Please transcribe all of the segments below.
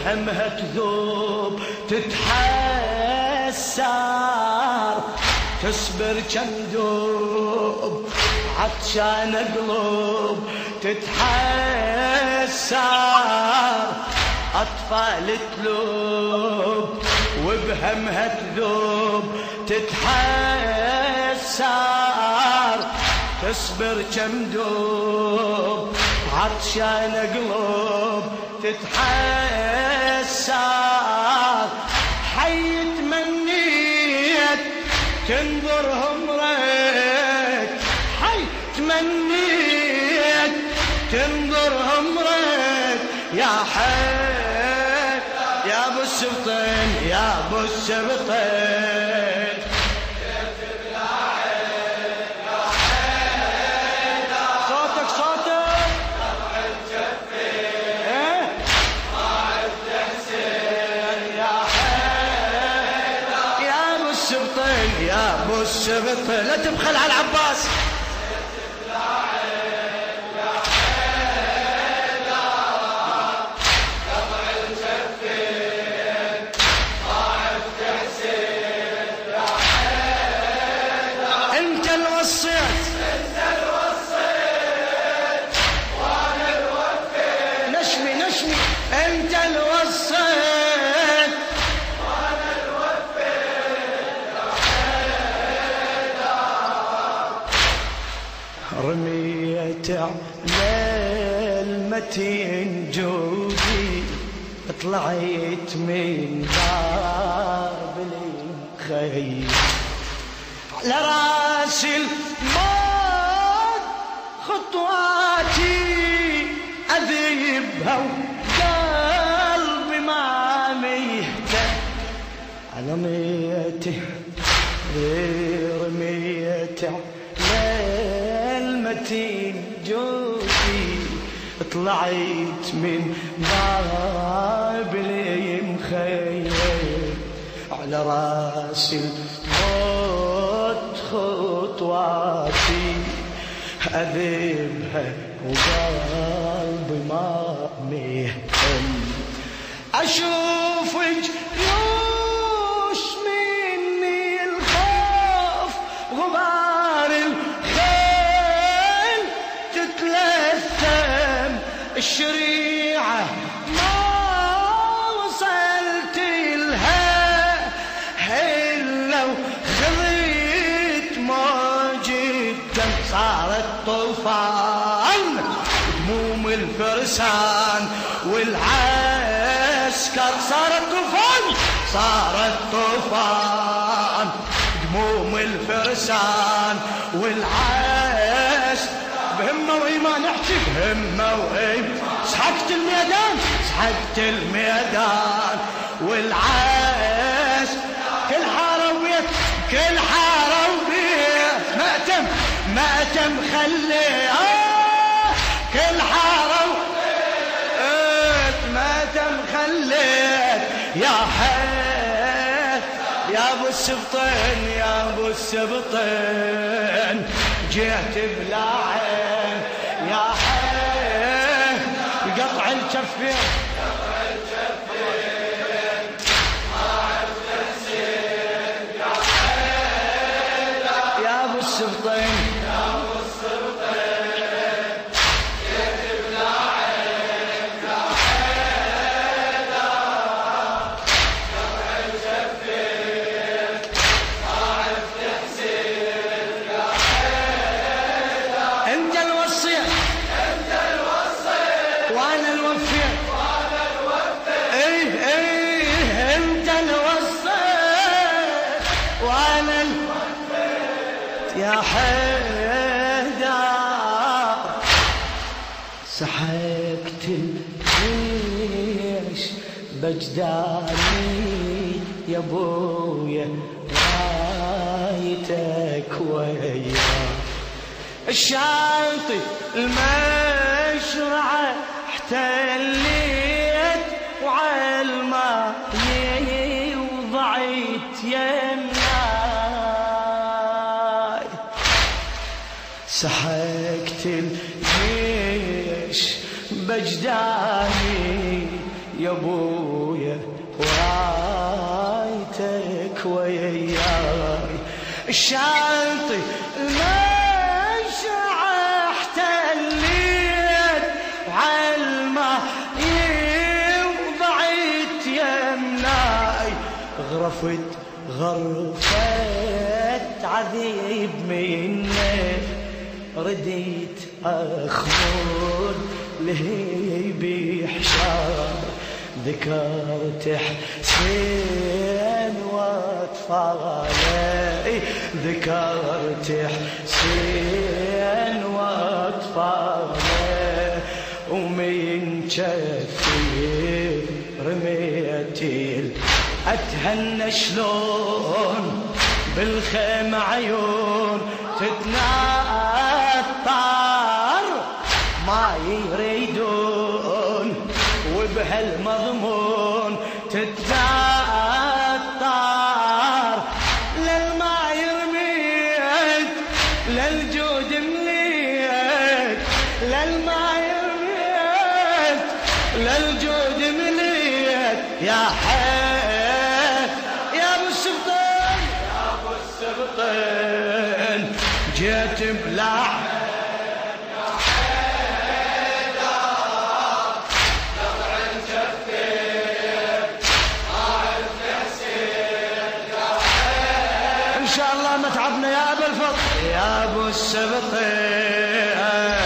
وبهمها تذوب تتحسر، تصبر كندوب عطشان قلوب تتحسر، أطفال تلوب وبهمها تذوب تتحسر، تصبر كمدوب عطشان قلوب تتحسر. حي تمنيت تنظرهم ريت، حي تمنيت تنظرهم ريت، يا حي يا ابو السبطين يا ابو السبطين. صوتك صوتك يا حي يا ابو السبطين يا ابو السبطين. لا تبخل على العباس. انت الوصيت وانا الوفيت، رميت على المتين جودي، طلعت من باب الخيل على راس الموت خطواتي اذيبها قلبي ما ميهتم على ميته، رميت على المتين جودي، طلعت من باب المخيل على راس الموت خطواتي أذيبها وقلبي ما مهتم. أشوف جيوش مني الخوف غبار الخيل تتلثم، الشريعة ما وصلت لها إلا وخذيت موج الدم، صارت طوفان هموم الفرسان والعسكر، صارت طوفان صارت طوفان هموم الفرسان والعسكر، بهمة وإيمان احكي بهمة وإيمان، سحقت الميدان سحقت الميدان والعسكر، كل حارة وبيت كل حارة وبيت مأتم مأتم خلي كل حارة مأتم خليت، يا حي يا ابو السبطين يا ابو السبطين، جيت بلا عين يا حي قطع الكفين يا ابو السبطين يا حيدر، سحقت الجيش بجداني يا ابويا، رايتك ويا الشاطئ المشرعة احتليت وعالماي وضعيت يمناي، سحقت الجيش بجداني يا ابويا ورايتك وياي الشاطئ المشع احتليت وعالماء وضعت يمناي غرفت عذيب مني رديت أخبر لهيبي حشار ذكرت حسين واطفالي ذكرت حسين واطفالي ومن جفي رميتي أتهنى شلون بالخيم عيون تتنطر ما يريدون وبهالمضمون تتنطر للما يرميت للجود مليت للما يرميت للجود مليت يا حي يا ابو السبطين يا ابو السبطين جيت بلا ما تعبنا يا ابو الفضل يا ابو السبطين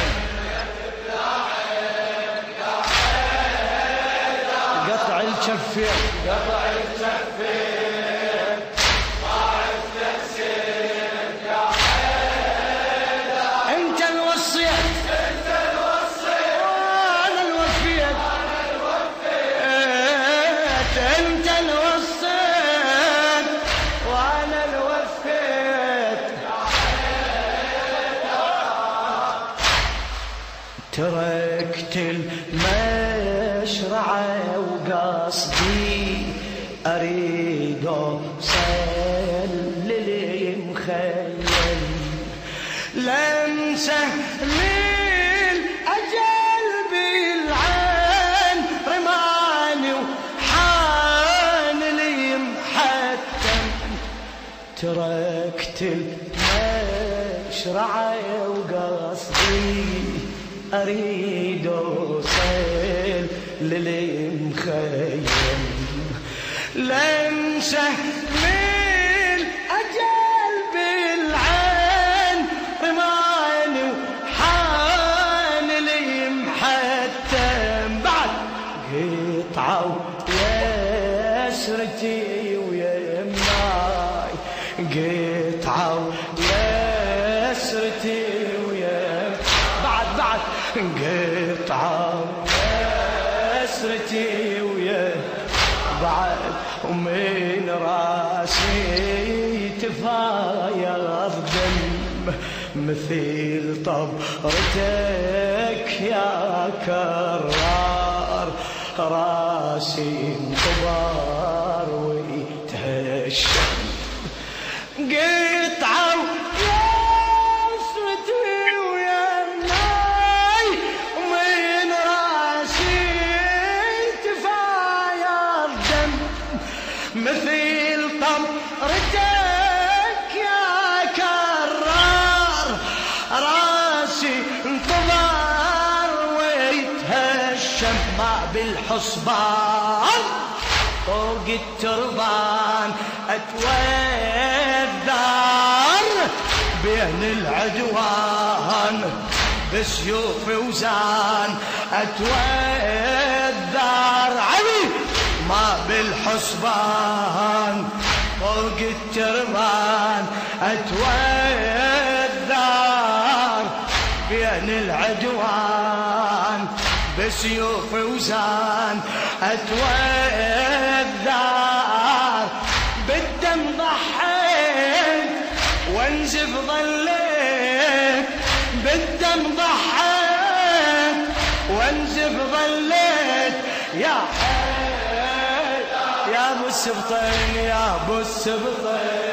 قطع الكفين قطع الكفين صاعد تحسين يا حيدر انت الوصيت انت الوصيت وانا الوفيت انت الوصيت وانا الوفيت تركت المشرعة وقصدي أريد أوصل للمخيل لمسة للأجل بالعين رماني وحان لي محتم تركت المشرعة وقصدي أريد أوصل للمخيم لمسة للأجل بالعين رماني وحان لي محتم بعد قطعوا يسرتي ويمناي قطعوا يسرتي قطعة أسرتي ويا بعد ومن راسي تفايض دم مثل طبرتك يا كرار راسي انقبر ويتهشم قطعة مثل طمرتك يا كرار راسي انقبر ويتهشم ما بالحصبان فوق التربان اتوذر بين العدوان بسيوف وزان اتوذر علي ما بالحصبان فوق التربان اتوذر بين العدوان بسيوف وزان اتوذر بالدم ضحيت وانزف ظليت بالدم ضحيت وانزف ظليت يا ابو السبطين يا ابو السبطين